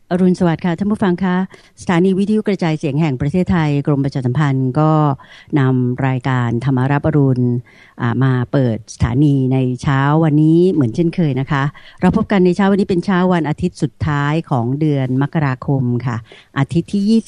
อรุณสวัสดิ์ค่ะท่านผู้ฟังคะสถานีวิทยุกระจายเสียงแห่งประเทศไทยกรมประชาสัมพันธ์ก็นำรายการธรรมารับอรุณมาเปิดสถานีในเช้าวันนี้เหมือนเช่นเคยนะคะเราพบกันในเช้าวันนี้เป็นเช้าวันอาทิตย์สุดท้ายของเดือนมกราคมค่ะอาทิตย์ที่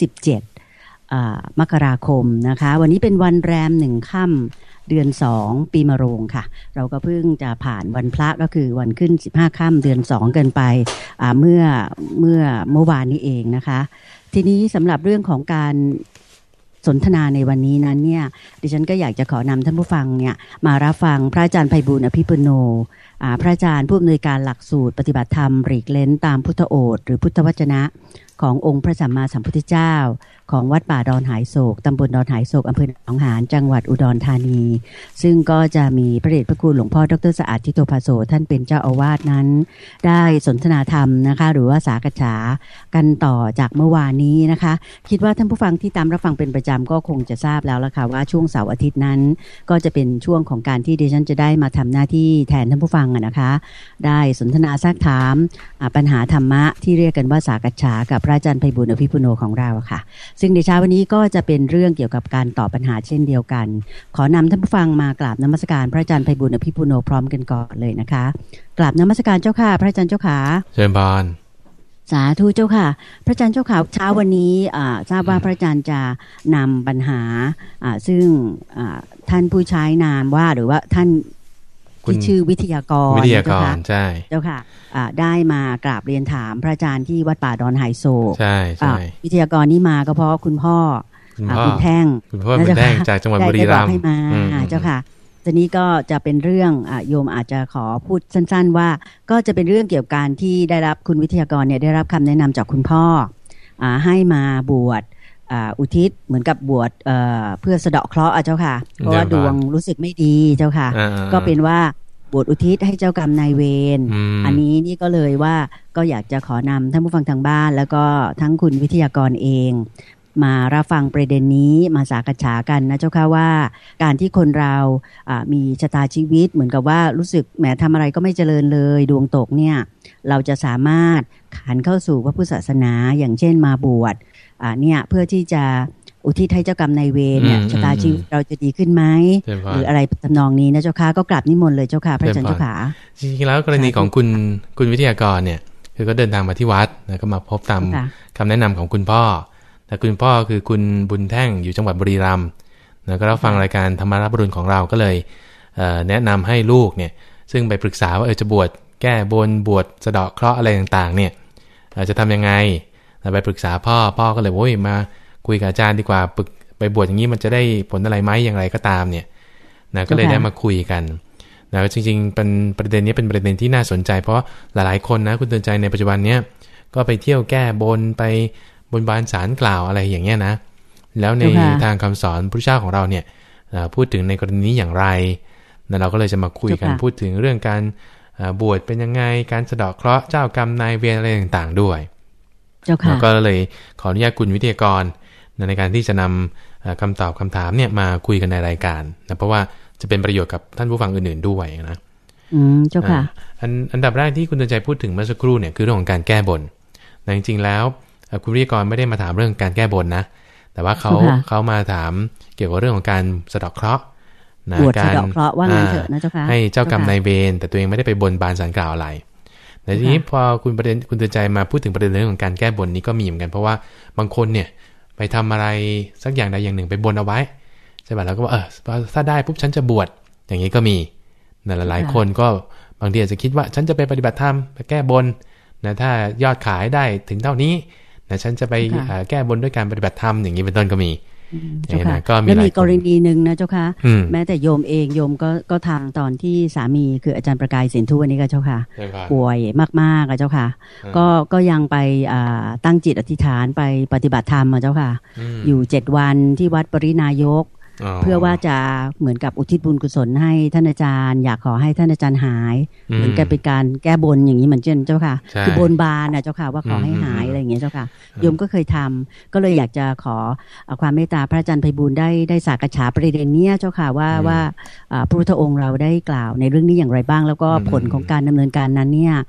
27มกราคมนะคะวันนี้เป็นวันแรม1ค่ำเดือน2ปีมะโรงค่ะเราก็เพิ่งจะผ่านวันพระก็คือวันขึ้น15ค่ำเดือน2กันไปเมื่อวานนี้เองนะคะทีนี้สำหรับเรื่องของการสนทนาในวันนี้นั้นเนี่ยดิฉันก็อยากจะขอนำท่านผู้ฟังเนี่ยมารับฟังพระอาจารย์ไพบูลย์อภิปุโนพระอาจารย์ผู้อำนวยการหลักสูตรปฏิบัติธรรมหลีกเล้นตามพุทธโอษฐ์หรือพุทธวจนะขององค์พระสัมมาสัมพุทธเจ้าของวัดป่าดอนหายโศกตำบลดอนหายโศกอำเภอหนองหานจังหวัดอุดรธานีซึ่งก็จะมีพระเดชพระคุณหลวงพ่อดร.สะอาดทิโตภาโสท่านเป็นเจ้าอาวาสนั้นได้สนทนาธรรมนะคะหรือว่าสากฉากันต่อจากเมื่อวานนี้นะคะคิดว่าท่านผู้ฟังที่ตามรับฟังเป็นประจำก็คงจะทราบแล้วละค่ะว่าช่วงเสาร์อาทิตย์นั้นก็จะเป็นช่วงของการที่ดิฉันจะได้มาทำหน้าที่แทนท่านผู้ฟังนะคะได้สนทนาซักถามปัญหาธรรมะที่เรียกกันว่าสากฉากับพระอาจารย์ไพบูลย์อภิปุโนของเราค่ะซึ่งในเช้าวันนี้ก็จะเป็นเรื่องเกี่ยวกับการตอบปัญหาเช่นเดียวกันขอนำท่านผู้ฟังมากราบนมัสการพระอาจารย์ไพบูลย์อภิปุโนพร้อมกันก่อนเลยนะคะกราบนมัสการเจ้าค่ะพระอาจารย์เจ้าค่ะเชิญพรสาธุเจ้าค่ะพระอาจารย์เจ้าค่ะเช้าวันนี้ทราบว่าพระอาจารย์จะนำปัญหาซึ่งท่านผู้ใช้นามว่าหรือว่าท่านที่ชื่อวิทยากรใช่เจ้าค่ะได้มากราบเรียนถามพระอาจารย์ที่วัดป่าดอนหายโศกใช่วิทยากรนี้มาก็เพราะคุณพ่อคุณแท่งจากจังหวัดบุรีรัมย์ให้มาเจ้าค่ะทีนี้ก็จะเป็นเรื่องโยมอาจจะขอพูดสั้นๆว่าก็จะเป็นเรื่องเกี่ยวกับการที่ได้รับคุณวิทยากรเนี่ยได้รับคำแนะนำจากคุณพ่อให้มาบวชอุทิศเหมือนกับบวชเพื่อสะเดาะเคราะห์เจ้าค่ะเพราะว่าดวงรู้สึกไม่ดีเจ้าค่ะก็เป็นว่าบวชอุทิศให้เจ้ากรรมนายเวรอันนี้นี่ก็เลยว่าก็อยากจะขอนำท่านผู้ฟังทางบ้านแล้วก็ทั้งคุณวิทยากรเองมารับฟังประเด็นนี้มาสากฉากันนะเจ้าค่ะว่าการที่คนเรามีชะตาชีวิตเหมือนกับว่ารู้สึกแหมทำอะไรก็ไม่เจริญเลยดวงตกเนี่ยเราจะสามารถขันเข้าสู่พระพุทธศาสนาอย่างเช่นมาบวชเนี่ยเพื่อที่จะอุทิศให้เจ้ากรรมนายเวรเนี่ยชะตาชีวิตเราจะดีขึ้นไหมหรืออะไรทำนองนี้นะเจ้าค่ะก็กราบนิมนต์เลยเจ้าค่ะพระอาจารย์เจ้าค่ะจริงๆแล้วกรณีของคุณวิทยากรเนี่ยคือก็เดินทางมาที่วัดนะก็มาพบตามคำแนะนำของคุณพ่อแต่คุณพ่อคือคุณบุญแท่งอยู่จังหวัดบุรีรัมย์นะก็รับฟังรายการธรรมารับอรุณของเราก็เลยแนะนำให้ลูกเนี่ยซึ่งไปปรึกษาว่าจะบวชแก้บนบวชสะเดาะเคราะห์อะไรต่างๆเนี่ยจะทำยังไงไปปรึกษาพ่อก็เลยโอ้ยมาคุยกับอาจารย์ดีกว่าไปบวชอย่างนี้มันจะได้ผลอะไรไหมอย่างไรก็ตามเนี่ยนะก็เลยได้มาคุยกันนะจริงๆเป็นประเด็นนี้เป็นประเด็นที่น่าสนใจเพราะหลายๆคนนะคุณเตือนใจในปัจจุบันเนี้ยก็ไปเที่ยวแก้บนไปบนบานศาลกล่าวอะไรอย่างเงี้ยนะแล้วในทางคำสอนพระเจ้าของเราเนี่ยพูดถึงในกรณีนี้อย่างไรนะเราก็เลยจะมาคุยกันพูดถึงเรื่องการบวชเป็นยังไงการสะเดาะเคราะห์เจ้ากรรมนายเวรอะไรต่างๆด้วยแล้วก็เลยขออนุญาตคุณวิทยากรในการที่จะนำคำตอบคำถามเนี่ยมาคุยกันในรายการนะเพราะว่าจะเป็นประโยชน์กับท่านผู้ฟังอื่นๆด้วยนะเจ้าค่ะอันดับแรกที่คุณเตือนใจพูดถึงเมื่อสักครู่เนี่ยคือเรื่องของการแก้บนจริงๆแล้วคุณวิทยากรไม่ได้มาถามเรื่องการแก้บนนะแต่ว่าเขามาถามเกี่ยวกับเรื่องของการสะเดาะเคราะห์นะการสะเดาะเคราะห์ว่างั้นเถอะนะเจ้าค่ะให้เจ้ากรรมนายเวรแต่ตัวเองไม่ได้ไปบนบานศาลกล่าวอะไรแต่ทีนี้พอคุณเตือนใจมาพูดถึงประเด็นเรื่องของการแก้บนนี้ก็มีเหมือนกันเพราะว่าบางคนเนี่ยไปทำอะไรสักอย่างใดอย่างหนึ่งไปบนเอาไว้ใช่ป่ะแล้วก็ว่าถ้าได้ปุ๊บฉันจะบวชอย่างนี้ก็มีนะหลายคนก็บางทีอาจจะคิดว่าฉันจะไปปฏิบัติธรรมไปแก้บนนะถ้ายอดขายได้ถึงเท่านี้นะฉันจะไปแก้บนด้วยการปฏิบัติธรรมอย่างนี้เป็นต้นก็มีก็มีกรณีหนึ่งนะเจ้าค่ะแม้แต่โยมเองโยมก็ทำตอนที่สามีคืออาจารย์ประกายสินทุวันนี้ก็เจ้าค่ะป่วยมากๆเจ้าค่ะก็ยังไปตั้งจิตอธิษฐานไปปฏิบัติธรรมเจ้าค่ะอยู่7 วันที่วัดปรินายกเพื่อว่าจะเหมือนกับอุทิศบุญกุศลให้ท่านอาจารย์อยากขอให้ท่านอาจารย์หายเหมือนกับเป็นการแก้บนอย่างนี้เหมือนเจ้าค่ะคือบนบานนะเจ้าค่ะว่าขอให้หายอะไรอย่างเงี้ยเจ้าค่ะโยมก็เคยทำก็เลยอยากจะขอความเมตตาพระอาจารย์ไพบูลย์ได้สากฉาประเด็นนี้เจ้าค่ะว่าพระพุทธองค์เราได้กล่าวในเรื่องนี้อย่างไรบ้างแล้วก็ผลของการดำเนินการนั้นเนี่ย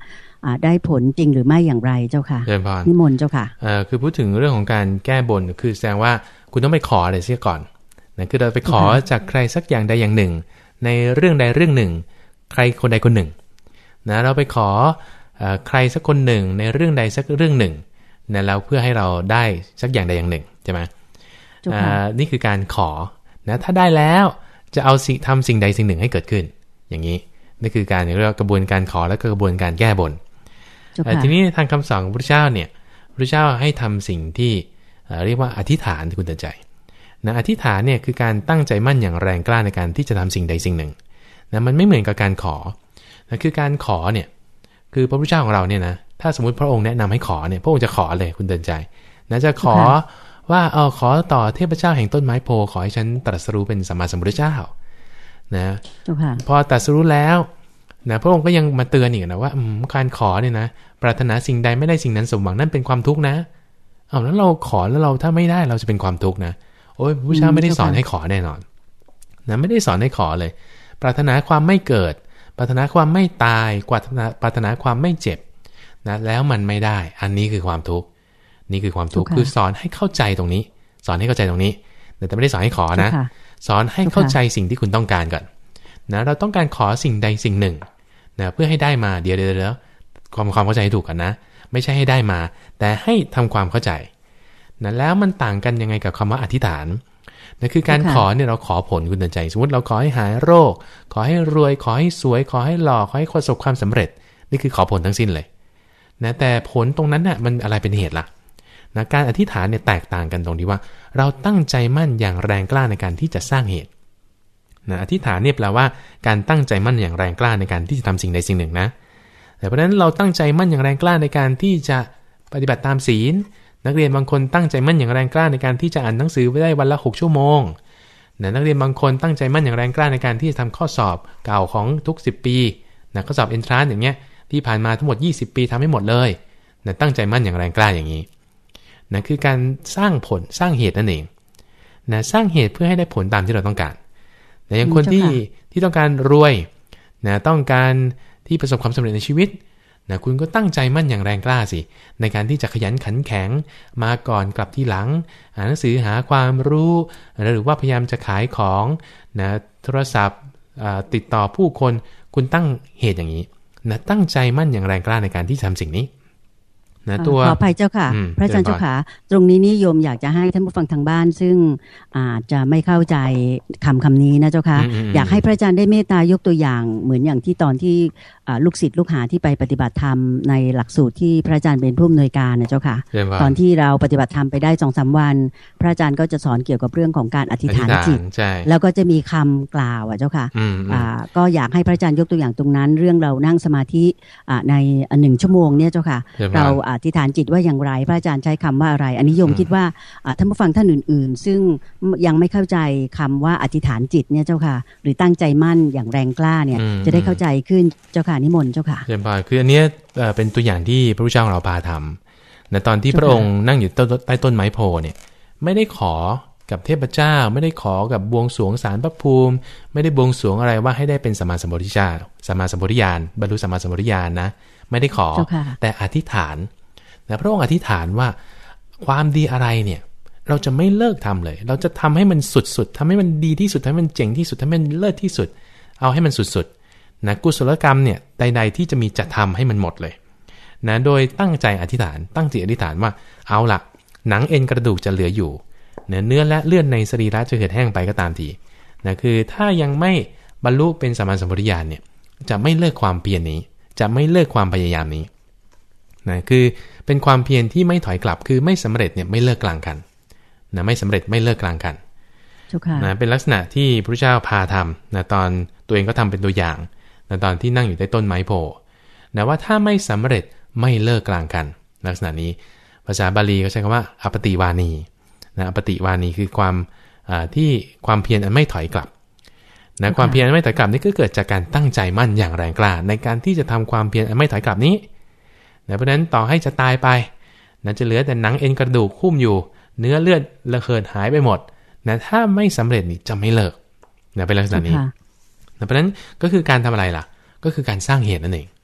ได้ผลจริงหรือไม่อย่างไรเจ้าค่ะนิมนต์เจ้าค่ะคือพูดถึงเรื่องของการแก้บนคือแสดงว่าคุณต้องไปขออะไรเสียก่อนนะคือเราไปขอจากใครสักอย่างใดอย่างหนึ่งในเรื่องใดเรื่องหนึ่งใครคนใดคนหนึ่งนะเราไปขอใครสักคนหนึ่งในเรื่องใดสักเรื่องหนึ่งนะแล้วเพื่อให้เราได้สักอย่างใดอย่างหนึ่งใช่ไหมนี่คือการขอนะถ้าได้แล้วจะเอาทำสิ่งใดสิ่งหนึ่งให้เกิดขึ้นอย่างนี้นี่คือการเรียกว่ากระบวนการขอและกระบวนการแก้บนทีนี้ทางคำสอนของพระเจ้าเนี่ยพระเจ้าให้ทำสิ่งที่เรียกว่าอธิษฐานที่คุณตั้งใจนะอธิษฐานเนี่ยคือการตั้งใจมั่นอย่างแรงกล้าในการที่จะทำสิ่งใดสิ่งหนึ่งนะมันไม่เหมือนกับการขอนะคือการขอเนี่ยคือพระพุทธเจ้าของเราเนี่ยนะถ้าสมมติพระองค์แนะนำให้ขอเนี่ยพระองค์จะขอเลยคุณเตือนใจนะจะขอว่าขอต่อเทพเจ้าแห่งต้นไม้โพขอให้ฉันตรัสรู้เป็นสัมมาสัมพุทธเจ้านะพอตรัสรู้แล้วนะพระองค์ก็ยังมาเตือนอีกนะว่าการขอเนี่ยนะปรารถนาสิ่งใดไม่ได้สิ่งนั้นสมหวังนั่นเป็นความทุกข์นะแล้วเราขอแล้วเราถ้าไม่ได้เราจะเป็นความทุกข์นะโอ้ยพระพุทธเจ้าไม่ได้สอนให้ขอแน่นอนนะไม่ได้สอนให้ขอเลยปรารถนาความไม่เกิดปรารถนาความไม่ตายปรารถนาความไม่เจ็บนะแล้วมันไม่ได้อันนี้คือความทุกข์นี่คือความทุกข์คือสอนให้เข้าใจตรงนี้สอนให้เข้าใจตรงนี้แต่ไม่ได้สอนให้ขอนะสอนให้เข้าใจสิ่งที่คุณต้องการก่อนนะเราต้องการขอสิ่งใดสิ่งหนึ่งนะเพื่อให้ได้มาเดี๋ยวความเข้าใจถูกกันนะไม่ใช่ให้ได้มาแต่ให้ทำความเข้าใจนะแล้วมันต่างกันยังไงกับคำว่าอธิษฐานนะคือการขอเนี่ยเราขอผลคุณใจสมมติเราขอให้หายโรคขอให้รวยขอให้สวยขอให้หล่อขอให้ประสบความสำเร็จนี่คือขอผลทั้งสิ้นเลยนะแต่ผลตรงนั้นน่ะมันอะไรเป็นเหตุล่ะนะการอธิษฐานเนี่ยแตกต่างกันตรงที่ว่าเราตั้งใจมั่นอย่างแรงกล้าในการที่จะสร้างเหตุนะอธิษฐานเนี่ยแปลว่าการตั้งใจมั่นอย่างแรงกล้าในการที่จะทำสิ่งใดสิ่งหนึ่งนะแต่เพราะฉะนั้นเราตั้งใจมั่นอย่างแรงกล้าในการที่จะปฏิบัติตามศีลนักเรียนบางคนตั้งใจมั่นอย่างแรงกล้าในการที่จะอ่านหนังสือไปได้วันละ6 ชั่วโมงนะนักเรียนบางคนตั้งใจมั่นอย่างแรงกล้าในการที่จะทำข้อสอบเก่าของทุก10 ปีนะข้อสอบ Entrance อย่างเงี้ยที่ผ่านมาทั้งหมด20 ปีทำให้หมดเลยนะตั้งใจมั่นอย่างแรงกล้าอย่างนี้นะคือการสร้างผลสร้างเหตุนั่นเองนะสร้างเหตุเพื่อให้ได้ผลตามที่เราต้องการแต่อย่างคนที่ต้องการรวยนะต้องการที่ประสบความสำเร็จในชีวิตนะคุณก็ตั้งใจมั่นอย่างแรงกล้าสิในการที่จะขยันขันแข็งมาก่อนกลับทีหลังอ่านหนังสือหาความรู้หรือว่าพยายามจะขายของนะโทรศัพท์ติดต่อผู้คนคุณตั้งเหตุอย่างนี้นะตั้งใจมั่นอย่างแรงกล้าในการที่ทำสิ่งนี้นะตัวขออภัยเจ้าค่ะพระอาจารย์เจ้าค่ะตรงนี้นิยมอยากจะให้ท่านผู้ฟังทางบ้านซึ่งอาจจะไม่เข้าใจคำนี้นะเจ้าค่ะอยากให้พระอาจารย์ได้เมตตายกตัวอย่างเหมือนอย่างที่ตอนที่ลูกศิษย์ลูกหาที่ไปปฏิบัติธรรมในหลักสูตรที่พระอาจารย์เป็นผู้อำนวยการนะเจ้าค่ะตอนที่เราปฏิบัติธรรมไปได้ 2-3 วันพระอาจารย์ก็จะสอนเกี่ยวกับเรื่องของการอธิษฐานจิตแล้วก็จะมีคำกล่าวเจ้าค่ะก็อยากให้พระอาจารย์ยกตัวอย่างตรงนั้นเรื่องเรานั่งสมาธิใน1 ชั่วโมงเนี่ยเจ้าค่ะเราอธิษฐานจิตว่าอย่างไรพระอาจารย์ใช้คำว่าอะไรอันนี้โยมคิดว่าท่านผู้ฟังท่านอื่นๆซึ่งยังไม่เข้าใจคำว่าอธิษฐานจิตเนี่ยเจ้าค่ะหรือตั้งใจมั่นอย่างแรงกล้าเนี่ยจะได้เข้าใจขึ้นเจ้าค่ะนิมนต์เจ้าค่ะเช่นพอคืออันนี้เป็นตัวอย่างที่พระพุทธเจ้าของเราพาทำในตอนที่พระองค์นั่งอยู่ใต้ต้นไม้โพเนี่ยไม่ได้ขอกับเทพเจ้าไม่ได้ขอกับบวงสรวงศาลพระภูมิไม่ได้บวงสรวงอะไรว่าให้ได้เป็นสัมมาสัมโพธิญาณสัมมาสัมโพธิญาณบรรลุสัมมาสัมโพธิญาณนะไม่ได้ขอแต่อธิษฐานแต่พระองค์อธิษฐานว่าความดีอะไรเนี่ยเราจะไม่เลิกทำเลยเราจะทำให้มันสุดๆทำให้มันดีที่สุดทำให้มันเจ๋งที่สุดทำให้มันเลิศที่สุดเอาให้มันสุดๆนะกุศลกรรมเนี่ยใดๆที่จะมีจะทำให้มันหมดเลยนะโดยตั้งใจอธิษฐานตั้งจิตอธิษฐานว่าเอาล่ะหนังเอ็นกระดูกจะเหลืออยู่เนื้อและเลือดในสรีระจะเหือดแห้งไปก็ตามทีนะคือถ้ายังไม่บรรลุเป็นสัมมาสัมโพธิญาณเนี่ยจะไม่เลิกความเพียรนี้จะไม่เลิกความพยายามนี้นะคือเป็นความเพียรที่ไม่ถอยกลับคือไม่สำเร็จเนี่ยไม่เลิกกลางกันนะไม่สำเร็จไม่เลิกกลางกันนะเป็นลักษณะที่พระเจ้าพาทำนะตอนตัวเองก็ทำเป็นตัวอย่างนะตอนที่นั่งอยู่ใต้ต้นไม้โพนะว่าถ้าไม่สำเร็จไม่เลิกกลางกันลักษณะนี้ภาษาบาลีเขาใช้คำว่าอปติวานีนะอปติวานีคือความที่ความเพียรอันไม่ถอยกลับนะความเพียรอันไม่ถอยกลับนี่ก็เกิดจากการตั้งใจมั่นอย่างแรงกล้าในการที่จะทำความเพียรอันไม่ถอยกลับนี้นะเพราะฉะนั้นต่อให้จะตายไปนะจะเหลือแต่หนังเอ็นกระดูกหุ้มอยู่เนื้อเลือดระเหิดหายไปหมดนะถ้าไม่สำเร็จนี่จะไม่เลิกนะเป็นลักษณะนี้นะเพราะฉะนั้นก็คือการทำอะไรล่ะก็คือการสร้างเหตุนั่นเอง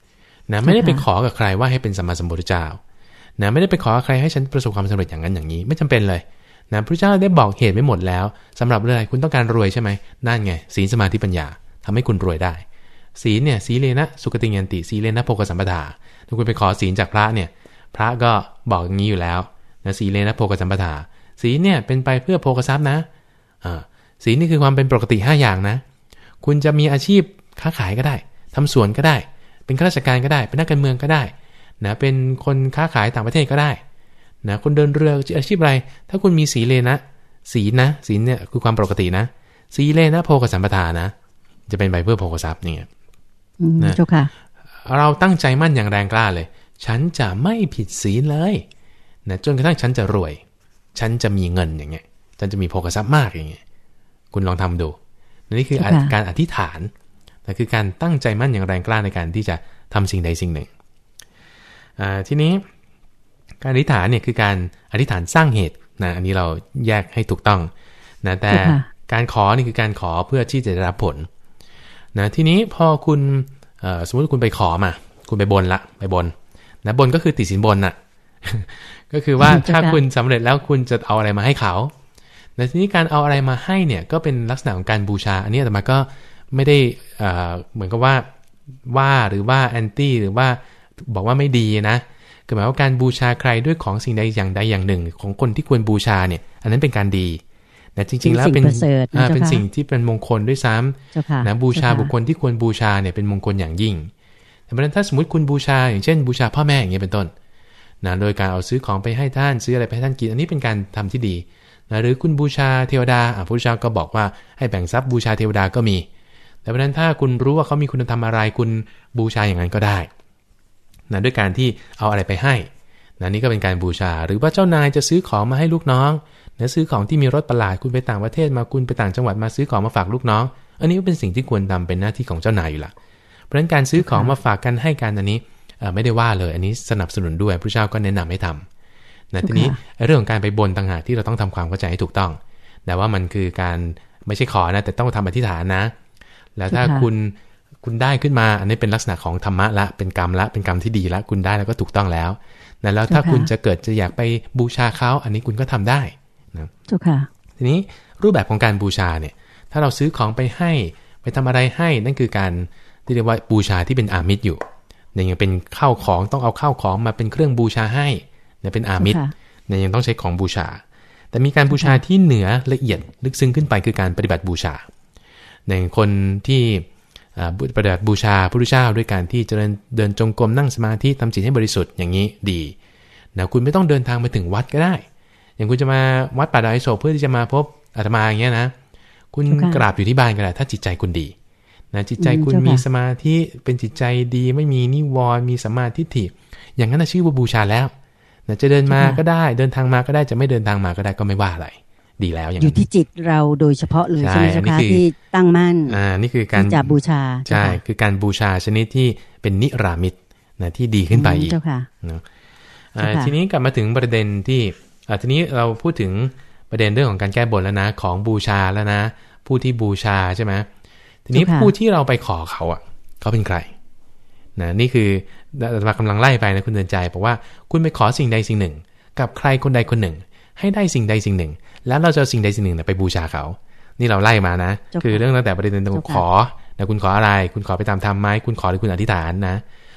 นะไม่ได้ไปขอกับใครว่าให้เป็นสัมมาสัมพุทธเจ้านะไม่ได้ไปขอกับใครให้ฉันประสบความสำเร็จอย่างนั้นอย่างนี้ไม่จำเป็นเลยนะพระเจ้าได้บอกเหตุไว้หมดแล้วสำหรับเรื่องอะไรคุณต้องการรวยใช่ไหมนั่นไงศีลสมาธิปัญญาทำให้คุณรวยได้ศีลเนี่ยสีเลนะสุขติยันติสีเลนะโภคสัมปทาถ้าคุณไปขอศีลจากพระเนี่ยพระก็บอกอย่างนี้อยู่แล้วนะสีเลนะโภคสัมปทาศีลเนี่ยเป็นไปเพื่อโภคทรัพย์นะศีลนี่คือความเป็นปกติ5อย่างนะคุณจะมีอาชีพค้าขายก็ได้ทำสวนก็ได้เป็นข้าราชการก็ได้เป็นนักการเมืองก็ได้นะเป็นคนค้าขายต่างประเทศก็ได้นะคนเดินเรืออาชีพอะไรถ้าคุณมีสีเลนะศีลเนี่ยคือความปกตินะสีเลนะโภคสัมปทานะจะเป็นไปเพื่อโภคทรัพย์เนี่ยนะเจ้าค่ะเราตั้งใจมั่นอย่างแรงกล้าเลยฉันจะไม่ผิดศีลเลยนะจนกระทั่งฉันจะรวยฉันจะมีเงินอย่างเงี้ยฉันจะมีโภคทรัพย์มากอย่างเงี้ยคุณลองทำดูนี่คือการอธิษฐานนะคือการตั้งใจมั่นอย่างแรงกล้าในการที่จะทำสิ่งใดสิ่งหนึ่งทีนี้การอธิษฐานเนี่ยคือการอธิษฐานสร้างเหตุนะอันนี้เราแยกให้ถูกต้องนะแต่การขอนี่คือการขอเพื่อที่จะได้รับผลนะทีนี้พอคุณสมมติคุณไปขอมาคุณไปบนละไปบนนะบนก็คือติดสินบนน่ะ ก็คือว่าถ้าคุณสำเร็จแล้วคุณจะเอาอะไรมาให้เขาแต่ทีนี้การเอาอะไรมาให้เนี่ยก็เป็นลักษณะของการบูชาอันนี้อาตมาก็ไม่ได้เหมือนกับว่าหรือว่าแอนตี้หรือว่าบอกว่าไม่ดีนะคือหมายว่าการบูชาใครด้วยของสิ่งใดอย่างใดอย่างหนึ่งของคนที่ควรบูชาเนี่ยอันนั้นเป็นการดีแต่จริงๆแล้วเป็นสิ่งที่เป็นมงคลด้วยซ้ำนะบูชาบุคคลที่ควรบูชาเนี่ยเป็นมงคลอย่างยิ่งเพราะฉะนั้นถ้าสมมติคุณบูชาอย่างเช่นบูชาพ่อแม่อย่างเงี้ยเป็นต้นนะโดยการเอาซื้อของไปให้ท่านซื้ออะไรไปให้ท่านกินอันนี้เป็นการทำที่ดีนะหรือคุณบูชาเทวดาพระพุทธเจ้าก็บอกว่าให้แบ่งทรัพย์บูชาเทวดาก็มีแต่เพราะฉะนั้นถ้าคุณรู้ว่าเขามีคุณธรรมอะไรคุณบูชาอย่างนั้นก็ได้นะด้วยการที่เอาอะไรไปให้นะนี่ก็เป็นการบูชาหรือว่าเจ้านายจะซื้อของมาให้ลูกน้องนะซื้อของที่มีรสประหลาดคุณไปต่างประเทศมาคุณไปต่างจังหวัดมาซื้อของมาฝากลูกน้องอันนี้ก็เป็นสิ่งที่ควรทำเป็นหน้าที่ของเจ้านายอยู่ละเพราะฉะนั้นการซื้อของมาฝากกันให้กันอันนี้ไม่ได้ว่าเลยอันนี้สนับสนุนด้วยพระเจ้าก็แนะนำให้ทำนะทีนี้เรื่องของการไปบนต่างหากที่เราต้องทำความเข้าใจให้ถูกต้องแต่ว่ามันคือการไม่ใช่ขอนะแต่ต้องทำอธิษฐานนะแล้วถ้าคุณได้ขึ้นมาอันนี้เป็นลักษณะของธรรมะละเป็นกรรมละเป็นกรรมที่ดีละคุณได้แล้วก็ถูกต้องแล้วแล้วถ้าคุณจะอยากไปบูชาเขาอันนี้คุณก็ทำได้นะทีนี้รูปแบบของการบูชาเนี่ยถ้าเราซื้อของไปให้ไปทำอะไรให้นั่นคือการที่เรียกว่าบูชาที่เป็นอามิตรอยู่ยังเป็นข้าวของต้องเอาข้าวของมาเป็นเครื่องบูชาให้เนี่ยเป็นอามิตรเนี่ยยังต้องใช้ของบูชาแต่มีการบูชาที่เหนือละเอียดลึกซึ้งขึ้นไปคือการปฏิบัติบูชาในคนที่ปฏิบัติบูชาพระพุทธเจ้าด้วยการที่เดินจงกรมนั่งสมาธิทำจิตให้บริสุทธิ์อย่างนี้ดีนะคุณไม่ต้องเดินทางไปถึงวัดก็ได้อย่างคุณจะมาวัดป่าดอยโศกเพื่อที่จะมาพบอาตมาอย่างเงี้ยนะคุณกราบอยู่ที่บ้านก็ได้ถ้าจิตใจคุณดีนะจิตใจคุณมีสมาธิเป็นจิตใจดีไม่มีนิวรณ์มีสัมมาทิฏฐิอย่างนั้นชื่อว่าบูชาแล้วนะจะเดินมาก็ได้เดินทางมาก็ได้จะไม่เดินทางมาก็ได้ก็ไม่ว่าอะไรดีแล้วอย่างอยู่ที่จิตเราโดยเฉพาะเลยใช่ไหมเจ้าค่ะที่ตั้งมั่นนี่คือการจะบูชาใช่คือการบูชาชนิดที่เป็นนิรามิตนะที่ดีขึ้นไปอีกนะทีนี้กลับมาถึงประเด็นที่ทีนี้เราพูดถึงประเด็นเรื่องของการแก้บนแล้วนะของบูชาแล้วนะผู้ที่บูชาใช่ไหมทีนี้ผู้ที่เราไปขอเขาเขาเป็นใครนะนี่คือเรากำลังไล่ไปนะคุณเดินใจบอกว่าคุณไปขอสิ่งใดสิ่งหนึ่งกับใครคนใดคนหนึ่งให้ได้สิ่งใดสิ่งหนึ่งแล้วเราจะเอาสิ่งใดสิ่งหนึ่งไปบูชาเขานี่เราไล่มานะคือเรื่องตั้งแต่ประเด็นขอนะคุณขออะไรคุณขอไปตามธรรมไหมคุณขอหรือคุณอธิษฐานนะ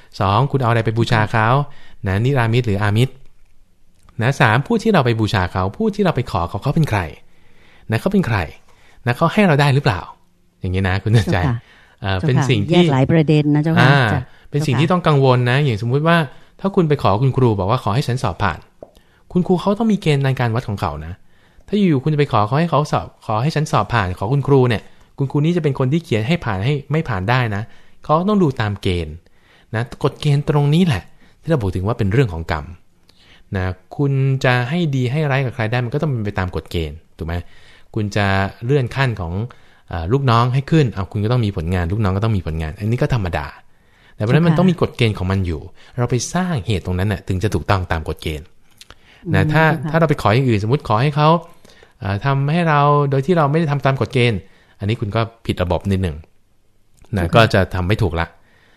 2คุณเอาอะไรไปบูชาเขานะนิรามิตหรืออามิตรนะ3ผู้ที่เราไปบูชาเขาผู้ที่เราไปขอเขาเป็นใครนะเขาเป็นใครนะเขาให้เราได้หรือเปล่าอย่างนี้นะคุณเดินใจเป็นสิ่งที่แยกหลายประเด็นนะเจ้าค่ะเป็นสิ่งที่ต้องกังวลนะอย่างสมมุติว่าถ้าคุณไปขอคุณครูบอกว่าขอให้ฉันสอบผ่านคุณครูเขาต้องมีเกณฑ์ในการวัดของเขานะถ้าอยู่คุณจะไปขอเขาให้เขาสอบขอให้ฉันสอบผ่านขอคุณครูเนี่ยคุณครูนี้จะเป็นคนที่เขียนให้ผ่านให้ไม่ผ่านได้นะเขาต้องดูตามเกณฑ์นะกฎเกณฑ์ตรงนี้แหละที่เราบอกถึงว่าเป็นเรื่องของกรรมนะคุณจะให้ดีให้ร้ายกับใครได้มันก็ต้องเป็นไปตามกฎเกณฑ์ถูกไหมคุณจะเลื่อนขั้นของลูกน้องให้ขึ้นคุณก็ต้องมีผลงานลูกน้องก็ต้องมีผลงานอันนี้ก็ธรรมดาแต่เพราะนั้นมันต้องมีกฎเกณฑ์ของมันอยู่เราไปสร้างเหตุตรงนั้นน่ะถึงจะถูกต้องตามกฎเกณฑ์นะถ้าเราไปขออย่างอื่นสมมติขอให้เขาทำให้เราโดยที่เราไม่ได้ทำตามกฎเกณฑ์อันนี้คุณก็ผิดระบบนิดหนึ่งนะก็จะทำไม่ถูกละ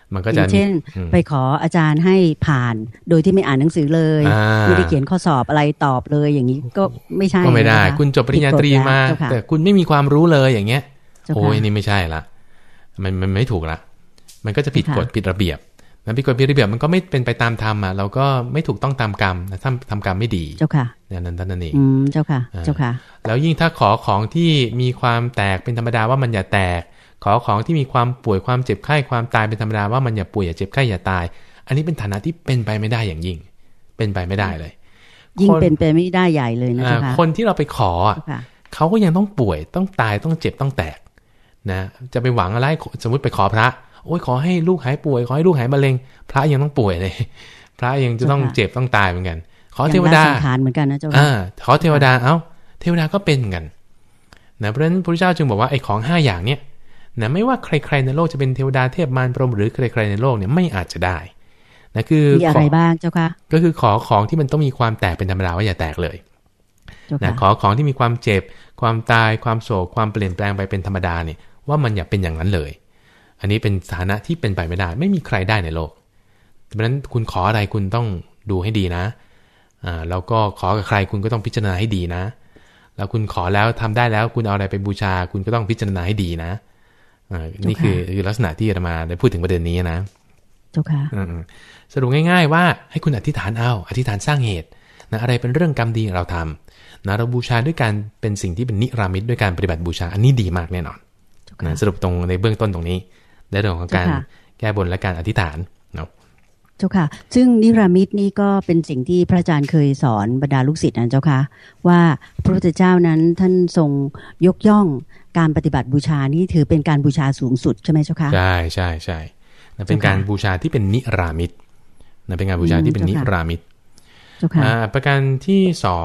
มันก็จะเช่นไปขออาจารย์ให้ผ่านโดยที่ไม่อ่านหนังสือเลยไม่ได้เขียนข้อสอบอะไรตอบเลยอย่างนี้ก็ไม่ใช่ก็ไม่ได้คุณจบปริญญาตรีมาแต่คุณไม่มีความรู้เลยอย่างเงี้ยโอ้ยนี่ไม่ใช่ละมันไม่ถูกละมันก็จะผิดกฎผิดระเบียบมันผิดกฎผิดระเบียบมันก็ไม่เป็นไปตามธรรมอ่ะเราก็ไม่ถูกต้องตามกรรมนะทำกรรมไม่ดีเจ้าค่ะนั่นเองเจ้าค่ะเจ้าค่ะแล้วยิ่งถ้าขอของที่มีความแตกเป็นธรรมดาว่ามันอย่าแตกขอของที่มีความป่วยความเจ็บไข้ความตายเป็นธรรมดาว่ามันอย่าป่วยอย่าเจ็บไข้อย่าตายอันนี้เป็นฐานะที่เป็นไปไม่ได้อย่างยิ่งเป็นไปไม่ได้เลยยิ่งเป็นไปไม่ได้ใหญ่เลยนะเจ้าค่ะคนที่เราไปขอเขาก็ยังต้องป่วยต้องตายต้องเจ็บต้องแตกนะจะไปหวังอะไรสมมุติไปขอพระโอ้ยขอให้ลูกหายป่วยขอให้ลูกหายมะเร็งพระยังต้องป่วยเลยพระยังจะต้องเจ็บต้องตายเหมือนกันขอเทวดาสังขารเหมือนกันนะเจ้าค่ะขอเทวดาเทวดาก็เป็นเหมือนกันนะเพราะฉะนั้นพระพุทธเจ้าจึงบอกว่าไอ้ของ5อย่างเนี้ยนะไม่ว่าใครๆในโลกจะเป็นเทวดาเทพมารพรหมหรือใครๆในโลกเนี่ยไม่อาจจะได้นะคือมีอะไรบ้างเจ้าค่ะก็คือขอของที่มันต้องมีความแตกเป็นธรรมดาว่าอย่าแตกเลยนะขอของที่มีความเจ็บความตายความโศกความเปลี่ยนแปลงไปเป็นธรรมดาเนี่ยว่ามันอย่าเป็นอย่างนั้นเลยอันนี้เป็นฐานะที่เป็นไปไม่ได้ไม่มีใครได้ในโลกเพราะฉะนั้นคุณขออะไรคุณต้องดูให้ดีนะแล้วก็ขอกับใครคุณก็ต้องพิจารณาให้ดีนะแล้วคุณขอแล้วทำได้แล้วคุณเอาอะไรไปบูชาคุณก็ต้องพิจารณาให้ดีนะนี่คือลักษณะที่อาตมาได้พูดถึงประเด็นนี้นะเจ้าค่ะสรุปง่ายๆว่าให้คุณอธิษฐานอธิษฐานสร้างเหตุนะอะไรเป็นเรื่องกรรมดีเราทำนะเราบูชาด้วยการเป็นสิ่งที่เป็นนิรามิตด้วยการปฏิบัติบูชาอันนี้ดีมากแน่นอนนะสรุปตรงในเบื้องต้นตรงนี้ได้เรื่องของการแก้บนและการอธิษฐานเนาะเจ้าค่ะซึ่งนิรามิตนี่ก็เป็นสิ่งที่พระอาจารย์เคยสอนบรรดาลูกศิษย์นะเจ้าค่ะว่าพระพุทธเจ้านั้นท่านทรงยกย่องการปฏิบัติบูชานี่ถือเป็นการบูชาสูงสุดใช่ไหมเจ้าค่ะใช่ใช่ใช่เป็นการบูชาที่เป็นนิรามิตเป็นการบูชาที่เป็นนิรามิตประการที่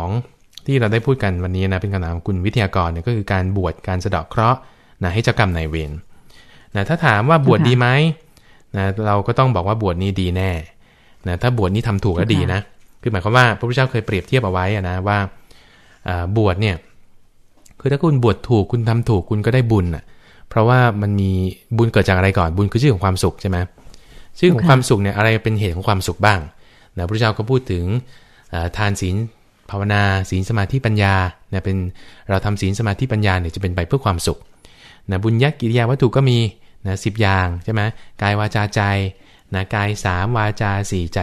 2ที่เราได้พูดกันวันนี้นะเป็นคำถามของคุณวิทยากรเนี่ยก็คือการบวชการสะเดาะเคราะห์ให้เจ้ากรรมนายเวรถ้าถามว่าบวชดีไหมเราก็ต้องบอกว่าบวชนี้ดีแน่ถ้าบวชนี้ทำถูกแล้วดีนะคือหมายความว่าพระพุทธเจ้าเคยเปรียบเทียบเอาไว้นะว่าบวชเนี่ยคือถ้าคุณบวชถูกคุณทำถูกคุณก็ได้บุญเพราะว่ามันมีบุญเกิดจากอะไรก่อนบุญคือชื่อของความสุขใช่ไหมชื่อของความสุขเนี่ยอะไรเป็นเหตุของความสุขบ้างพระพุทธเจ้าก็พูดถึงทานศีลภาวนาศีลสมาธิปัญญาเป็นเราทำศีลสมาธิปัญญาเนี่ยจะเป็นไปเพื่อความสุขบุญญกิริยาวัตถุก็มี10อย่างใช่ไหมกายวาจาใจกาย3วาจา4ใจ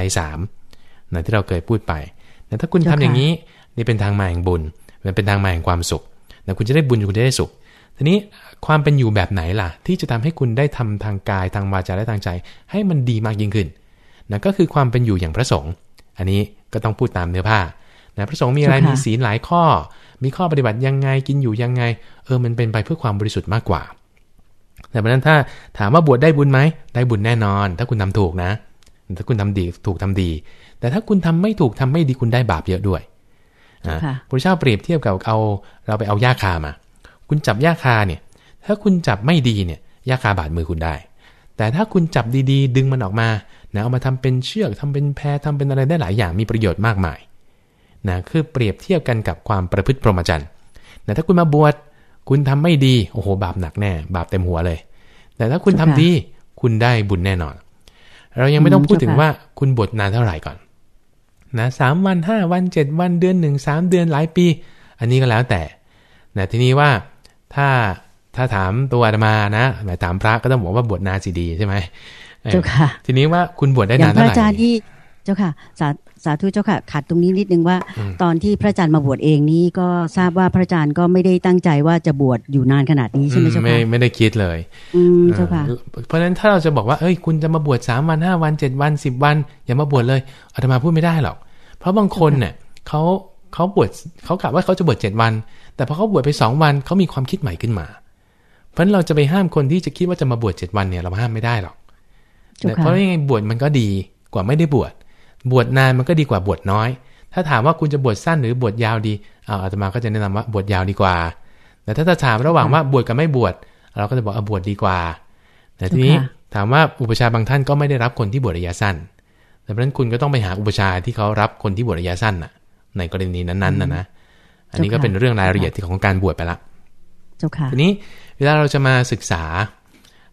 3ที่เราเคยพูดไปถ้าคุณทำอย่างนี้นี่เป็นทางมาแห่งบุญมันเป็นทางมาแห่งความสุขคุณจะได้บุญคุณจะได้สุขทีนี้ความเป็นอยู่แบบไหนล่ะที่จะทำให้คุณได้ทำทางกายทางวาจาและทางใจให้มันดีมากยิ่งขึ้นก็คือความเป็นอยู่อย่างพระสงฆ์อันนี้ก็ต้องพูดตามเนื้อผ้าพระสงฆ์มีอะไรมีศีลหลายข้อมีข้อปฏิบัติยังไงกินอยู่ยังไงมันเป็นไปเพื่อความบริสุทธิ์มากกว่าแต่เพราะนั้นถ้าถามว่าบวชได้บุญไหมได้บุญแน่นอนถ้าคุณทำถูกนะถ้าคุณทำดีถูกทำดีแต่ถ้าคุณทำไม่ถูกทำไม่ดีคุณได้บาปเยอะด้วยพระเจ้าเปรียบเทียบกับเราไปเอาหญ้าคามาคุณจับหญ้าคาเนี่ยถ้าคุณจับไม่ดีเนี่ยหญ้าคาบาดมือคุณได้แต่ถ้าคุณจับดีๆดึงมันออกมาเอามาทำเป็นเชือกทำเป็นแพทำเป็นอะไรได้หลายอย่างมีประโยชน์มากมายคือเปรียบเทียบกันกับความประพฤติพรหมจรรย์ถ้าคุณมาบวชคุณทำไม่ดีโอ้โหบาปหนักแน่บาปเต็มหัวเลยแต่ถ้าคุณทำดีคุณได้บุญแน่นอนเรายังไม่ต้องพูดถึงว่าคุณบวชนานเท่าไหร่ก่อน3 วัน5 วัน7 วันเดือน1 3 เดือนหลายปีอันนี้ก็แล้วแต่ทีนี้ว่าถ้าถามตัวอาตมานะหมายถามพระก็ต้องบอกว่าบวชนานสิดีใช่ไหมเจ้าค่ะทีนี้ว่าคุณบวชได้นานเท่าไหร่อย่างพระอาจารย์ที่เจ้าค่ะสาธุเจ้าค่ะขัดตรงนี้นิดนึงว่าตอนที่พระอาจารย์มาบวชเองนี้ก็ทราบว่าพระอาจารย์ก็ไม่ได้ตั้งใจว่าจะบวชอยู่นานขนาดนี้ใช่ไหมเจ้าค่ะไม่ได้คิดเลยเจ้าค่ะเพราะฉะนั้นถ้าเราจะบอกว่าคุณจะมาบวช3 วัน5 วัน7 วัน10 วันอย่ามาบวชเลยอาตมาพูดไม่ได้หรอกเพราะบางคนเนี่ยเขาบวชเขากะว่าเขาจะบวช7 วันแต่พอเขาบวชไป2 วันเขามีความคิดใหม่ขึ้นมาเพราะฉะนั้นเราจะไปห้ามคนที่จะคิดว่าจะมาบวช7 วันเนี่ยเราห้ามไม่ได้หรอกเพราะยังไงบวชมันก็ดีกว่าไม่ได้บวชนานมันก็ดีกว่าบวชน้อยถ้าถามว่าคุณจะบวชสั้นหรือบวชยาวดีอาตมาก็จะแนะนำว่าบวชยาวดีกว่าแต่ถ้าถามระหว่างว่าบวชกับไม่บวชเราก็จะบอกบวชดีกว่าแต่ทีนี้ถามว่าอุปชาบางท่านก็ไม่ได้รับคนที่บวชระยะสั้นดังนั้นคุณก็ต้องไปหาอุปชาที่เขารับคนที่บวชระยะสั้นในกรณีนั้นๆนะอันนี้ก็เป็นเรื่องรายละเอียดของการบวชไปละทีนี้เวลาเราจะมาศึกษา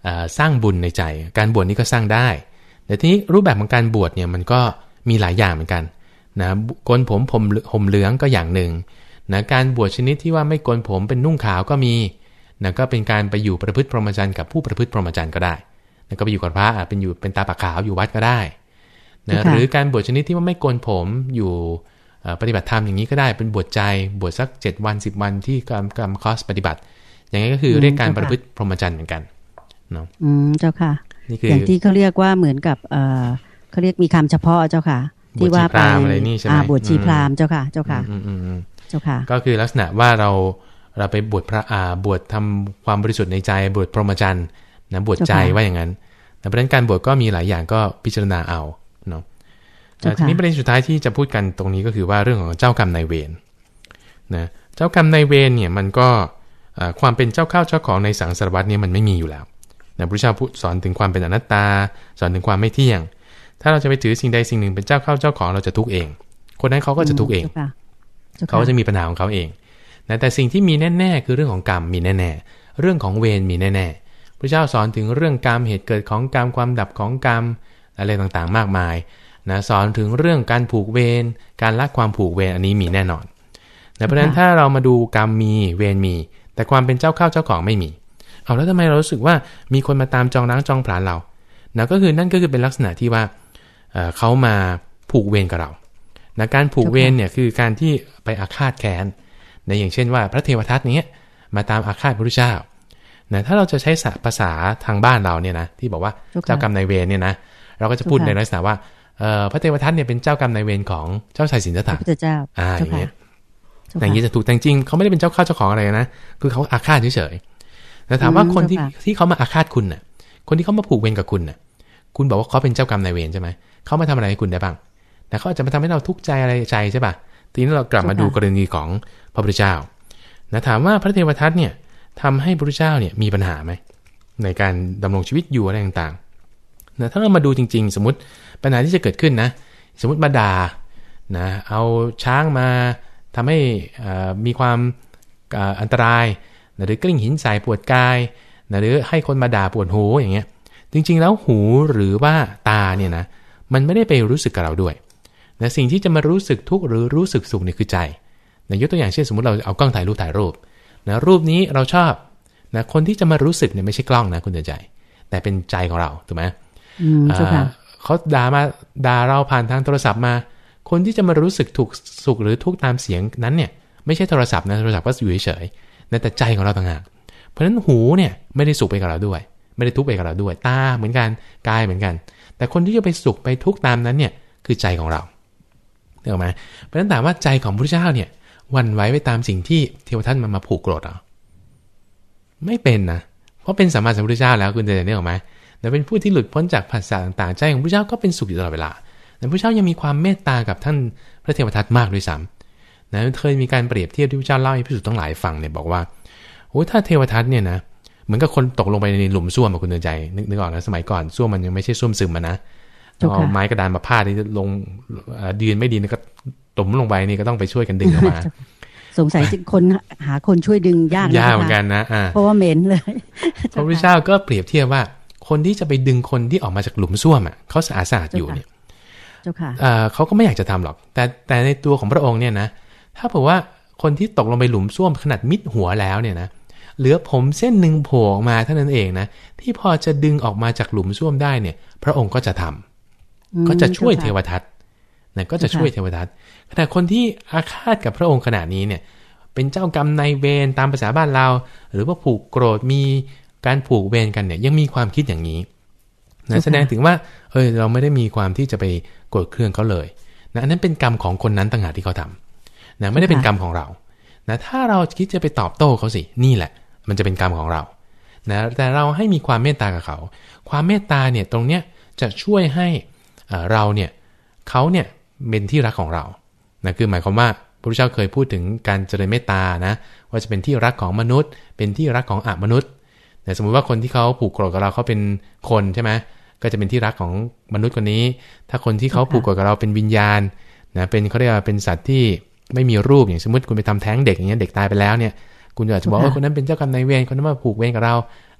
สร้างบุญในใจการบวชนี่ก็สร้างได้แต่ทีนี้รูปแบบของการบวชเนี่ยมันก็มีหลายอย่างเหมือนกันนะโกนผมห่มเหลืองก็อย่างหนึ่งนะการบวชชนิดที่ว่าไม่โกนผมเป็นนุ่งขาวก็มีนะก็เป็นการไปอยู่ประพฤติพรหมจรรย์กับผู้ประพฤติพรหมจรรย์ก็ได้นะก็ไปอยู่กับพระเป็นตาปากขาวอยู่วัดก็ได้นะหรือการบวชชนิดที่ว่าไม่โกนผมอยู่ปฏิบัติธรรมอย่างนี้ก็ได้เป็นบวชใจบวชสัก7 วัน 10 วันที่กรรมคอร์สปฏิบัติอย่างนี้ก็คือเรียกการประพฤติพรหมจรรย์เหมือนกันเนาะเจ้าค่ะอย่างที่เขาเรียกว่าเหมือนกับเขาเรียกมีคำเฉพาะเจ้าค่ะที่ว่าไปบวชชีพราหมณ์เจ้าค่ะเจ้าค่ะเจ้าค่ะก็คือลักษณะว่าเราไปบวชพระบวชทำความบริสุทธิ์ในใจบวชพรหมจรรย์นะบวชใจว่าอย่างนั้นแต่ประเด็นการบวชก็มีหลายอย่างก็พิจารณาเอาเนาะทีนี้ประเด็นสุดท้ายที่จะพูดกันตรงนี้ก็คือว่าเรื่องของเจ้ากรรมนายเวรนะเจ้ากรรมนายเวรเนี่ยมันก็ความเป็นเจ้าข้าวเจ้าของในสังสารวัฏเนี่ยมันไม่มีอยู่แล้วนะพระพุทธเจ้าสอนถึงความเป็นอนัตตาสอนถึงความไม่เที่ยงถ้าเราจะไปถือสิ่งใดสิ่งหนึ่งเป็นเจ้าข้าวเจ้าของเราจะทุกข์เองคนนั้นเขาก็จะทุกข์เองเขาจะมีปัญหาของเขาเองนะแต่สิ่งที่มีแน่ๆคือเรื่องของกรรมมีแน่ๆเรื่องของเวรมีแน่ๆพระเจ้าสอนถึงเรื่องกรรมเหตุเกิดของกรรมความดับของกรรมอะไรต่างๆมากมายนะสอนถึงเรื่องการผูกเวรการละความผูกเวรอันนี้มีแน่นอนเพราะฉะนั้นถ้าเรามาดูกรรมมีเวรมีแต่ความเป็นเจ้าข้าวเจ้าของไม่มีเอาแล้วทำไมเรารู้สึกว่ามีคนมาตามจองล้างจองผลาญเรานะก็คือนั่นก็คือเป็นลักษณะที่ว่าเขามาผูกเวรกับเรานะการผูกเวรเนี่ยคือการที่ไปอาฆาตแค้นนะอย่างเช่นว่าพระเทวทัตเนี้ยมาตามอาฆาตพระพุทธเจ้านะถ้าเราจะใช้ภาษาทางบ้านเราเนี่ยนะที่บอกว่าเจ้ากรรมนายเวรเนี่ยนะเราก็จะพูดในลักษณะว่าพระเทวทัตเนี่ยเป็นเจ้ากรรมนายเวรของเจ้าชายสิทธัตถะพระพุทธเจ้าอย่างเงี้ยแต่อย่างนี้จะถูกแต่จริงเขาไม่ได้เป็นเจ้าข้าเจ้าของอะไรนะคือเขาอาฆาตเฉยๆแต่ถามว่าคนที่เขามาอาฆาตคุณน่ะคนที่เขามาผูกเวรกับคุณน่ะคุณบอกว่าเขาเป็นเจ้ากรรมนายเวรใช่ไหมเขามาทำอะไรให้คุณได้บ้างแต่เขาอาจจะมาทำให้เราทุกข์ใจอะไรใจใช่ป่ะทีนี้เรากลับมาดูกรณีของพระพุทธเจ้านะถามว่าพระเทวทัตเนี่ยทำให้พระพุทธเจ้าเนี่ยมีปัญหาไหมในการดำรงชีวิตอยู่อะไรต่างๆนะถ้าเรามาดูจริงๆสมมติปัญหาที่จะเกิดขึ้นนะสมมติมาด่านะเอาช้างมาทำให้มีความอันตรายนะหรือกลิ้งหินใส่ปวดกายนะหรือให้คนมาด่าปวดหูอย่างเงี้ยจริงๆแล้วหูหรือว่าตาเนี่ยนะมันไม่ได้ไปรู้สึกกับเราด้วยนะสิ่งที่จะมารู้สึกทุกข์หรือรู้สึกสุขเนี่ยคือใจนะยกตัวอย่างเช่นสมมติเราเอากล้องถ่ายรูปนะรูปนี้เราชอบนะคนที่จะมารู้สึกเนี่ยไม่ใช่กล้องนะคุณใจแต่เป็นใจของเราถูกไหมเขาด่าเราผ่านทางโทรศัพท์มาคนที่จะมารู้สึกถูกสุขหรือทุกข์ตามเสียงนั้นเนี่ยไม่ใช่โทรศัพท์นะโทรศัพท์ก็อยู่เฉยๆแต่ใจของเราต่างหากเพราะฉะนั้นหูเนี่ยไม่ได้สุขไปกับเราด้วยไม่ได้ทุกข์ไปกับเราด้วยตาเหมือนกันกายเหมือนกันแต่คนที่จะไปสุขไปทุกข์ตามนั้นเนี่ยคือใจของเราถูกไหมเพราะฉะนั้นถามว่าใจของพระเจ้าเนี่ยหวั่นไหวไปตามสิ่งที่เทวทัตมันมาผูกโกรธเราไม่เป็นนะเพราะเป็นสัมมาสัมพุทธเจ้าแล้วคุณจะได้ออกไหมแต่เป็นผู้ที่หลุดพ้นจากภาษาต่างๆใจของพระเจ้าก็เป็นสุขอยู่ตลอดเวลาแต่พระเจ้ายังมีความเมตตากับท่านพระเทวทัตมากด้วยซ้ำนะเคยมีการเปรียบเทียบที่พระเจ้าเล่าให้ภิกษุทั้งหลายฟังเนี่ยบอกว่าโอ้ถ้าเทวทัตเนี่ยนะเหมือนกับคนตกลงไปในหลุมซ่วมคุณเตือนใจนึกออกนะสมัยก่อนซ่วมมันยังไม่ใช่ซ่วมซึมนะเอาไม้กระดานมาพาดที่ลงยืนไม่ดีก็ตมลงไปนี่ก็ต้องไปช่วยกันดึงออกมาสงสัยคนหาคนช่วยดึงยากเหมือนกันนะเพราะว่าเหม็นเลยพระพุทธเจ้าก็เปรียบเทียบว่าคนที่จะไปดึงคนที่ออกมาจากหลุมซ่วมเขาสะอาดอยู่เนี่ยเขาก็ไม่อยากจะทำหรอกแต่ในตัวของพระองค์เนี่ยนะถ้าเผื่อว่าคนที่ตกลงไปหลุมซ่วมขนาดมิดหัวแล้วเนี่ยนะเหลือผมเส้นหนึ่งโผล่ออกมาเท่านั้นเองนะที่พอจะดึงออกมาจากหลุมซ่วมได้เนี่ยพระองค์ก็จะทำก็จะช่วยเทวทัตนะก็จะช่วยเทวทัตแต่คนที่อาฆาตกับพระองค์ขนาดนี้เนี่ยเป็นเจ้ากรรมนายเวรตามภาษาบ้านเราหรือว่าผูกโกรธมีการผูกเวรกันเนี่ยยังมีความคิดอย่างนี้นะแสดงถึงว่าเราไม่ได้มีความที่จะไปโกรธเคืองเขาเลยนะอันนั้นเป็นกรรมของคนนั้นต่างหากที่เขาทำนะไม่ได้เป็นกรรมของเรานะถ้าเราคิดจะไปตอบโต้เขาสินี่แหละมันจะเป็นกรรมของเรานะแต่เราให้มีความเมตตากับเขาความเมตตาเนี่ยตรงเนี้ยจะช่วยให้เราเนี่ยเขาเนี่ยเป็นที่รักของเรานะคือหมายความว่าพระพุทธเจ้าเคยพูดถึงการเจริญเมตตานะว่าจะเป็นที่รักของมนุษย์เป็นที่รักของอมนุษย์แต่สมมุติว่าคนที่เขาผูกโกรธกับเราเขาเป็นคนใช่ไหมก็จะเป็นที่รักของมนุษย์คนนี้ถ้าคนที่เขาผูกโกรธกับเราเป็นวิญญาณนะเป็นเขาเรียกว่าเป็นสัตว์ที่ไม่มีรูปอย่างสมมติคุณไปทำแท้งเด็กอย่างเงี้ยเด็กตายไปแล้วเนี่ยคุณอาจจะบอกว่าคนนั้นเป็นเจ้ากรรมนายเวรคนนั้นมาผูกเวรกับเราอ้าว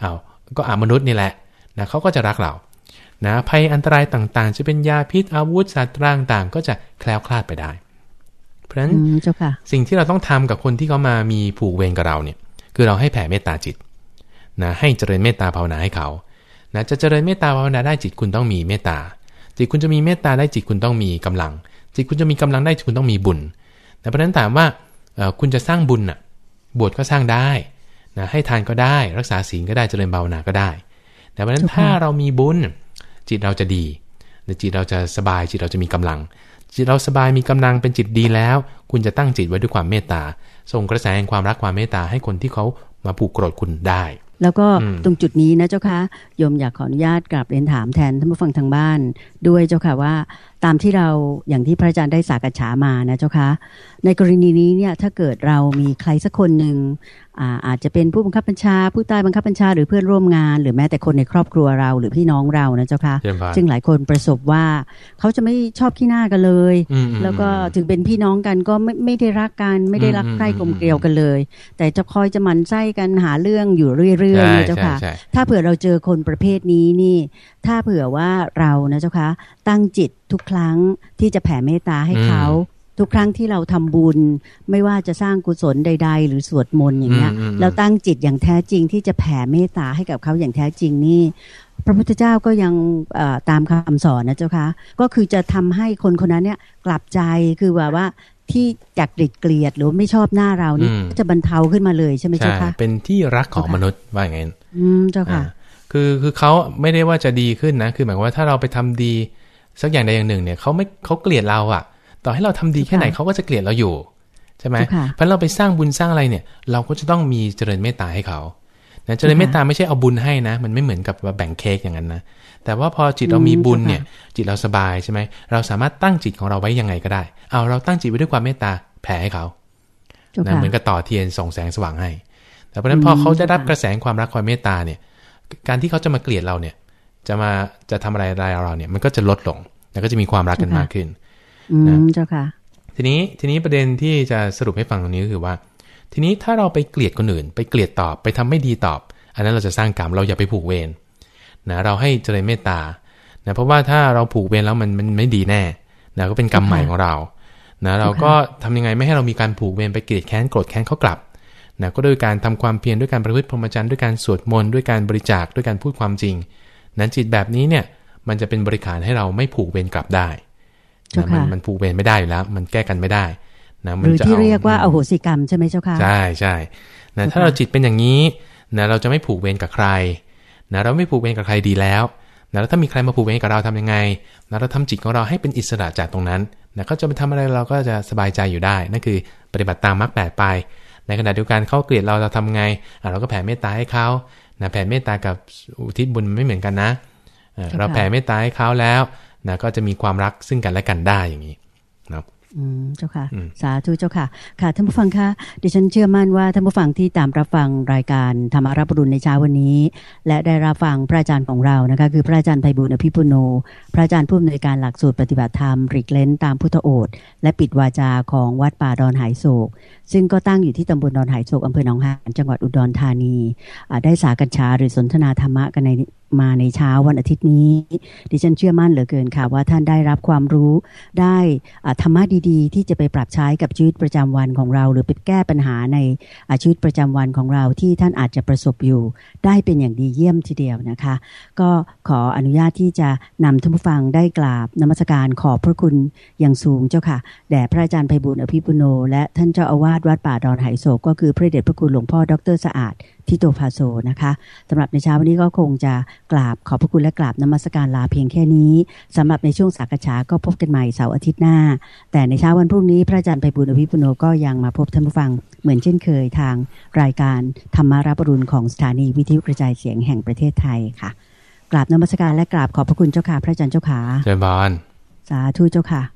ก็มนุษย์นี่แหละนะเขาก็จะรักเรานะภัยอันตรายต่างๆจะเป็นยาพิษอาวุธสัตว์ต่างๆก็จะแคล้วคลาดไปได้เพราะฉะนั้นสิ่งที่เราต้องทำกับคนที่เขามามีผูกเวรกับเราเนี่ยคือเราให้แผ่เมตตาจิตนะให้เจริญเมตตาภาวนาให้เขานะจะเจริญเมตตาภาวนาได้จิตคุณต้องมีเมตตาจิตคุณจะมีเมตตาได้จิตคุณต้องมีกำลังจิตคุณจะมีกำลังได้จิตคุณต้องมีบุญนะเพราะฉะนั้นถามว่าคุณจะสร้างบุญน่ะบวชก็สร้างได้นะให้ทานก็ได้รักษาศีลก็ได้เจริญภาวนาก็ได้แต่เพราะฉะนั้นถ้าเรามีบุญจิตเราจะดีจิตเราจะสบายจิตเราจะมีกำลังจิตเราสบายมีกำลังเป็นจิตดีแล้วคุณจะตั้งจิตไว้ด้วยความเมตตาส่งกระแสแห่งความรักความเมตตาให้คนที่เขามาผูกโกรธคุณได้แล้วก็ตรงจุดนี้นะเจ้าค่ะโยมอยากขออนุญาตกราบเรียนถามแทนท่านผู้ฟังทางบ้านด้วยเจ้าค่ะว่าตามที่เราอย่างที่พระอาจารย์ได้สักษามานะเจ้าค่ะในกรณีนี้เนี่ยถ้าเกิดเรามีใครสักคนหนึ่งอาจจะเป็นผู้บังคับบัญชาผู้ใต้บังคับบัญชาหรือเพื่อนร่วมงานหรือแม้แต่คนในครอบครัวเราหรือพี่น้องเรานะเจ้าค่ะซึ่งหลายคนประสบว่าเขาจะไม่ชอบขี้หน้ากันเลยแล้วก็ถึงเป็นพี่น้องกันก็ไม่ได้รักกันไม่ได้รักใคร่กลมเกลียวกันเลยแต่จะคอยจะหมั่นไส้กันหาเรื่องอยู่เรื่อยๆนะเจ้าค่ะถ้าเผื่อเราเจอคนประเภทนี้นี่ถ้าเผื่อว่าเรานะเจ้าค่ะตั้งจิตทุกครั้งที่จะแผ่เมตตาให้เขาทุกครั้งที่เราทำบุญไม่ว่าจะสร้างกุศลใดๆหรือสวดมนต์อย่างเงี้ยเราตั้งจิตอย่างแท้จริงที่จะแผ่เมตตาให้กับเขาอย่างแท้จริงนี่พระพุทธเจ้าก็ยังตามคำสอนนะเจ้าค่ะก็คือจะทำให้คนคนนั้นเนี่ยกลับใจคือว่าที่จากเกลียดหรือไม่ชอบหน้าเรานี่จะบรรเทาขึ้นมาเลยใช่ไหมเจ้าค่ะเป็นที่รักของมนุษย์ว่าอย่างนั้นเจ้าค่ะคือเขาไม่ได้ว่าจะดีขึ้นนะคือหมายว่าถ้าเราไปทำดีสักอย่างใดอย่างหนึ่งเนี่ยเขาเกลียดเราอ่ะต่อให้เราทำดีแค่ไหนเขาก็จะเกลียดเราอยู่ใช่ไหมเพราะเราไปสร้างบุญสร้างอะไรเนี่ยเราก็จะต้องมีเจริญเมตตาให้เขานะเจริญเมตตาไม่ใช่เอาบุญให้นะมันไม่เหมือนกับว่าแบ่งเค้กอย่างนั้นนะแต่ว่าพอจิตเรามีบุญเนี่ยจิตเราสบายใช่ไหมเราสามารถตั้งจิตของเราไว้ยังไงก็ได้เอาเราตั้งจิตไว้ด้วยความเมตตาแผ่ให้เขานะเหมือนกับต่อเทียนส่องแสงสว่างให้แต่เพราะนั้นพอเขาจะรับกระแสความรักความเมตตาเนี่ยการที่เขาจะมาเกลียดเราเนี่ยจะทำอะไรเราเนี่ยมันก็จะลดลงแล้วก็จะมีความรักกันมากขึ้นนะเจ้าค่ะทีนี้ประเด็นที่จะสรุปให้ฟังตรงนี้ก็คือว่าทีนี้ถ้าเราไปเกลียดคนอื่นไปเกลียดตอบไปทำไม่ดีตอบอันนั้นเราจะสร้างกรรมเราอย่าไปผูกเวรนะเราให้เจริญเมตตานะเพราะว่าถ้าเราผูกเวรแล้วมันไม่ดีแน่นะก็เป็นกรรมใหม่ของเรานะเราก็ทำยังไงไม่ให้เรามีการผูกเวรไปเกลียดแค้นโกรธแค้นเขากลับนะก็โดยการทำความเพียรด้วยการประพฤติพรหมจรรย์ด้วยการสวดมนต์ด้วยการบริจาคด้วยการพูดความจริงนั้นจิตแบบนี้เนี่ยมันจะเป็นบริขารให้เราไม่ผูกเวรกลับได้มันผูกเวรไม่ได้อยู่แล้วมันแก้กันไม่ได้นะมันจะที่เรียกว่าอโหสิกรรมใช่ไหมเจ้าค่ะใช่นะถ้าเราจิตเป็นอย่างนี้นะเราจะไม่ผูกเวรกับใครนะเราไม่ผูกเวรกับใครดีแล้วนะแล้วถ้ามีใครมาผูกเวรกับเราทำยังไงนะเราทำจิตของเราให้เป็นอิสระจากตรงนั้นนะเขาจะไปทำอะไรเราก็จะสบายใจอยู่ได้นั่นคือปฏิบัติตามมรรคแปดไปในขณะเดียวกันเขาเกลียดเราทำไงเราก็แผ่เมตตาให้เขานะแผ่เมตตากับอุทิศบุญไม่เหมือนกันนะเราแผ่เมตตาให้เขาแล้วนะก็จะมีความรักซึ่งกันและกันได้อย่างนี้นะเจ้าค่ะสาธุเจ้าค่ะค่ะท่านผู้ฟังคะดิฉันเชื่อมั่นว่าท่านผู้ฟังที่ตามรับฟังรายการธรรมรับบุญในเช้าวันนี้และได้รับฟังพระอาจารย์ของเรานะคะคือพระอาจารย์ไพบูลย์อภิปุโนพระอาจารย์ผู้อำนวยการหลักสูตรปฏิบัติธรรมริกเลนตามพุทธโอษฐ์และปิดวาจาของวัดป่าดอนหายโศกซึ่งก็ตั้งอยู่ที่ตำบลดอนหายโศกอำเภอหนองหานจังหวัดอุดรธานีได้สักษาหรือสนทนาธรรมะกันมาในเช้าวันอาทิตย์นี้ดิฉันเชื่อมั่นเหลือเกินค่ะว่าท่านได้รับความรู้ได้ธรรมะดีๆที่จะไปปรับใช้กับชีวิตประจำวันของเราหรือไปแก้ปัญหาในชีวิตประจำวันของเราที่ท่านอาจจะประสบอยู่ได้เป็นอย่างดีเยี่ยมทีเดียวนะคะก็ขออนุญาตที่จะนำท่านผู้ฟังได้กราบนมัสการขอบพระคุณอย่างสูงเจ้าค่ะแด่พระอาจารย์ไพบูลย์อภิปุโนและท่านเจ้าอาวาสวัดป่าดอนหายโศกก็คือพระเดชพระคุณหลวงพ่อดร.สะอาดทิโตภาโซนะคะสำหรับในเช้าวันนี้ก็คงจะกราบขอบพระคุณและกราบนมัสการลาเพียงแค่นี้สำหรับในช่วงสักษาก็พบกันใหม่เสาร์อาทิตย์หน้าแต่ในเช้าวันพรุ่งนี้พระอาจารย์ไพบูลย์อภิปุโนก็ยังมาพบท่านผู้ฟังเหมือนเช่นเคยทางรายการธรรมารับอรุณของสถานีวิทยุกระจายเสียงแห่งประเทศไทยค่ะกราบนมัสการและกราบขอบพระคุณเจ้าค่ะพระอาจารย์เจ้าค่ะเจริญพรสาธุเจ้าค่ะ